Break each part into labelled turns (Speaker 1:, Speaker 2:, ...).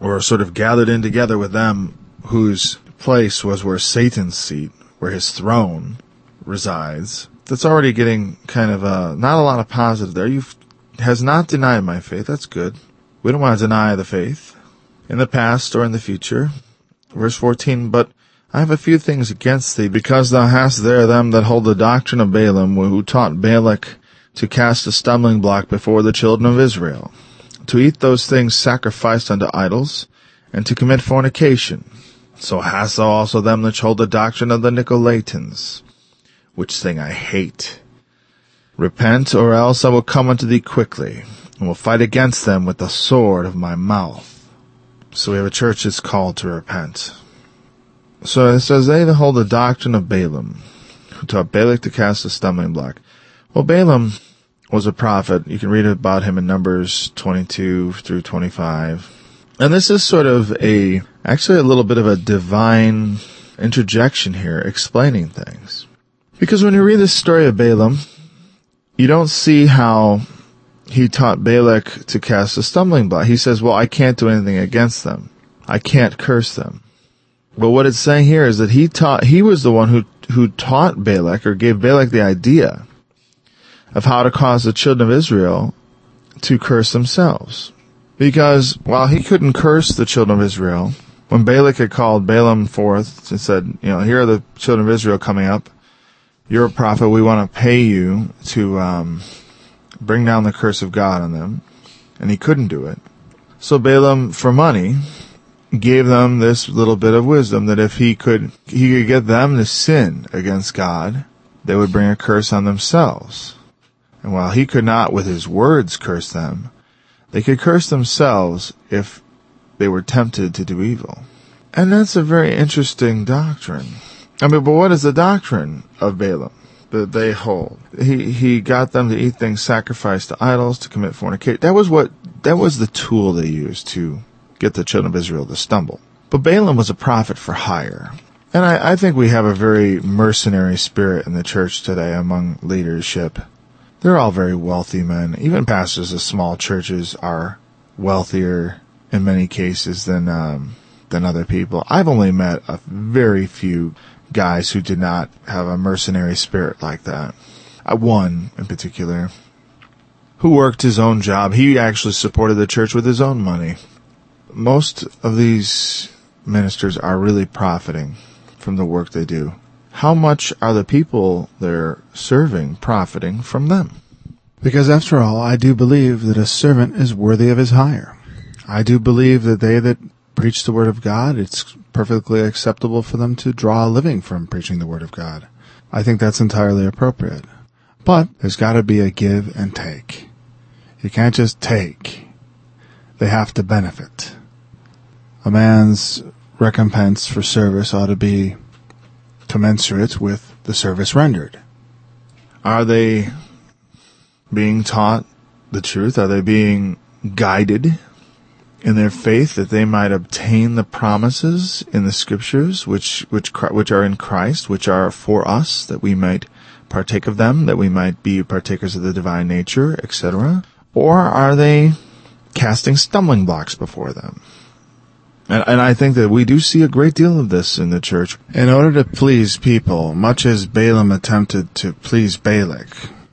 Speaker 1: or sort of gathered in together with them, whose place was where Satan's seat, where his throne resides. That's already getting kind of not a lot of positive there. Has not denied my faith. That's good. We don't want to deny the faith in the past or in the future. Verse 14, but I have a few things against thee, because thou hast there them that hold the doctrine of Balaam, who taught Balak to cast a stumbling block before the children of Israel, to eat those things sacrificed unto idols, and to commit fornication. So hast thou also them that hold the doctrine of the Nicolaitans, which thing I hate. Repent, or else I will come unto thee quickly, and will fight against them with the sword of my mouth. So we have a church that's called to repent. So it says, they that hold the doctrine of Balaam, who taught Balak to cast a stumbling block. Well, Balaam was a prophet. You can read about him in Numbers 22 through 25. And this is sort of actually a little bit of a divine interjection here, explaining things. Because when you read this story of Balaam, you don't see how he taught Balak to cast a stumbling block. He says, well, I can't do anything against them. I can't curse them. But what it's saying here is that he was the one who taught Balak, or gave Balak the idea of how to cause the children of Israel to curse themselves. Because while he couldn't curse the children of Israel, when Balak had called Balaam forth and said, here are the children of Israel coming up, you're a prophet, we want to pay you to bring down the curse of God on them, and he couldn't do it. So Balaam, for money, gave them this little bit of wisdom, that if he could get them to sin against God, they would bring a curse on themselves. And while he could not with his words curse them, they could curse themselves if they were tempted to do evil. And that's a very interesting doctrine. But what is the doctrine of Balaam that they hold? He got them to eat things sacrificed to idols, to commit fornication. That was the tool they used to get the children of Israel to stumble. But Balaam was a prophet for hire. And I think we have a very mercenary spirit in the church today among leadership. They're all very wealthy men. Even pastors of small churches are wealthier in many cases than other people. I've only met a very few guys who did not have a mercenary spirit like that. One in particular, who worked his own job. He actually supported the church with his own money. Most of these ministers are really profiting from the work they do. How much are the people they're serving profiting from them? Because after all, I do believe that a servant is worthy of his hire. I do believe that they that preach the Word of God, it's perfectly acceptable for them to draw a living from preaching the Word of God. I think that's entirely appropriate. But there's got to be a give and take. You can't just take. They have to benefit. A man's recompense for service ought to be commensurate with the service rendered. Are they being taught the truth? Are they being guided in their faith that they might obtain the promises in the Scriptures which are in Christ, which are for us, that we might partake of them, that we might be partakers of the divine nature, etc.? Or are they casting stumbling blocks before them? And I think that we do see a great deal of this in the church. In order to please people, much as Balaam attempted to please Balak,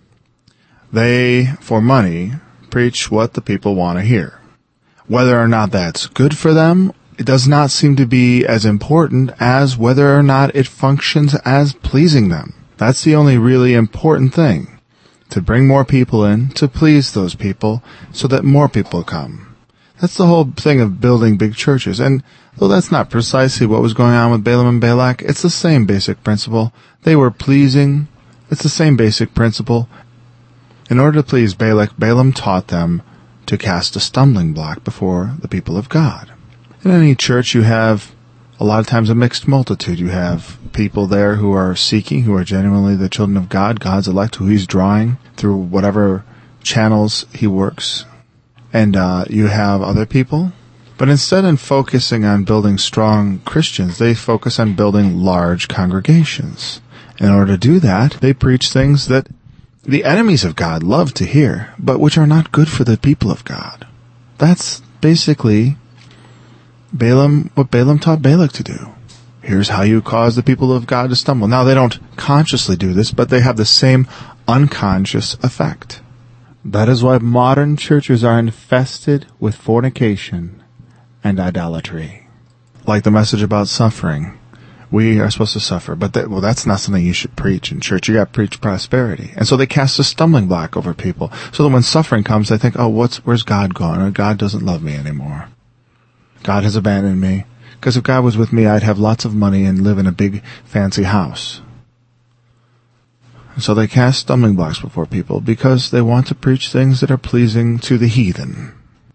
Speaker 1: they, for money, preach what the people want to hear. Whether or not that's good for them, it does not seem to be as important as whether or not it functions as pleasing them. That's the only really important thing. To bring more people in, to please those people, so that more people come. That's the whole thing of building big churches. And though that's not precisely what was going on with Balaam and Balak, it's the same basic principle. They were pleasing. It's the same basic principle. In order to please Balak, Balaam taught them to cast a stumbling block before the people of God. In any church, you have a lot of times a mixed multitude. You have people there who are seeking, who are genuinely the children of God, God's elect, who he's drawing through whatever channels he works. And you have other people. But instead of focusing on building strong Christians, they focus on building large congregations. In order to do that, they preach things that the enemies of God love to hear, but which are not good for the people of God. That's basically
Speaker 2: what Balaam taught Balak to do. Here's how you cause the people of God to stumble. Now, they don't consciously do this, but they have the same unconscious effect. That is why modern churches are infested with fornication and idolatry. Like the message about suffering. We are supposed to suffer, but that's not something you should preach in church. You got to preach prosperity. And so they cast a stumbling block over people, so that when suffering comes, they think, oh, where's God gone? Or God doesn't love me anymore. God has abandoned me. Because if God was with me, I'd have lots of money and live in a big, fancy house. So they cast stumbling blocks before people because they want to preach things that are pleasing to the heathen.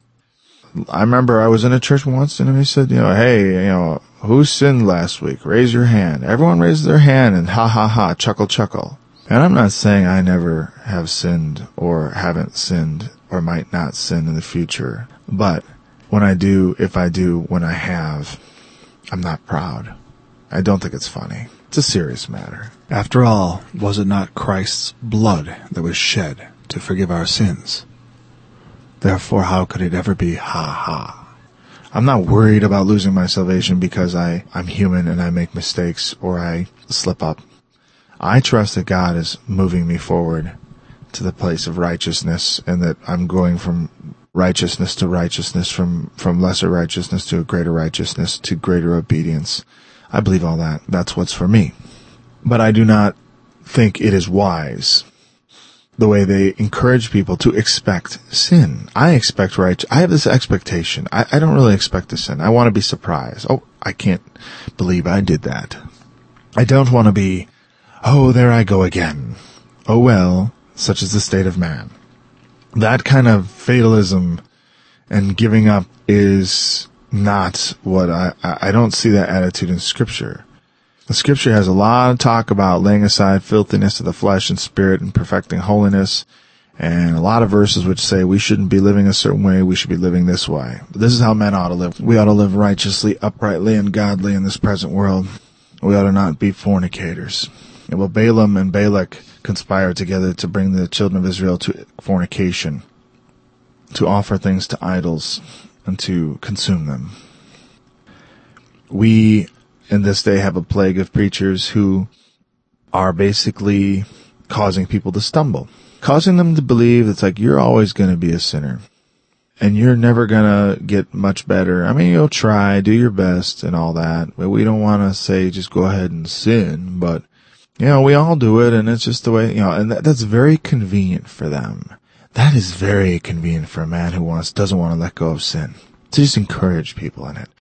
Speaker 1: I remember I was in a church once and he said, hey, who sinned last week? Raise your hand. Everyone raised their hand and ha ha ha, chuckle chuckle. And I'm not saying I never have sinned or haven't sinned or might not sin in the future. But when I do, if I do, when I have, I'm not proud. I don't think it's funny. It's a serious matter.
Speaker 2: After all, was it not Christ's blood that was shed to forgive our sins? Therefore, how could it ever be ha-ha?
Speaker 1: I'm not worried about losing my salvation because I'm human and I make mistakes or I slip up. I trust that God is moving me forward to the place of righteousness and that I'm going from righteousness to righteousness, from lesser righteousness to a greater righteousness to greater obedience. I believe all that. That's what's for me. But I do not think it is wise the way they encourage people to expect sin. I have this expectation. I don't really expect to sin. I want to be surprised. Oh, I can't believe I did that. I don't want to be, oh, there I go again. Oh well, such is the state of man. That kind of fatalism and giving up is not what I don't see that attitude in Scripture. The Scripture has a lot of talk about laying aside filthiness of the flesh and spirit and perfecting holiness, and a lot of verses which say we shouldn't be living a certain way, we should be living this way. But this is how men ought to live. We ought to live righteously, uprightly, and godly in this present world. We ought to not be fornicators. And well, Balaam and Balak conspired together to bring the children of Israel to fornication, to offer things to idols, and to consume them. We in this day have a plague of preachers who are basically causing people to stumble, causing them to believe it's like you're always going to be a sinner and you're never going to get much better. I mean, you'll try, do your best and all that, but we don't want to say just go ahead and sin, but we all do it and it's just the way, and that's very convenient for them. That is very convenient for a man who doesn't want to let go of sin. To just encourage people in it.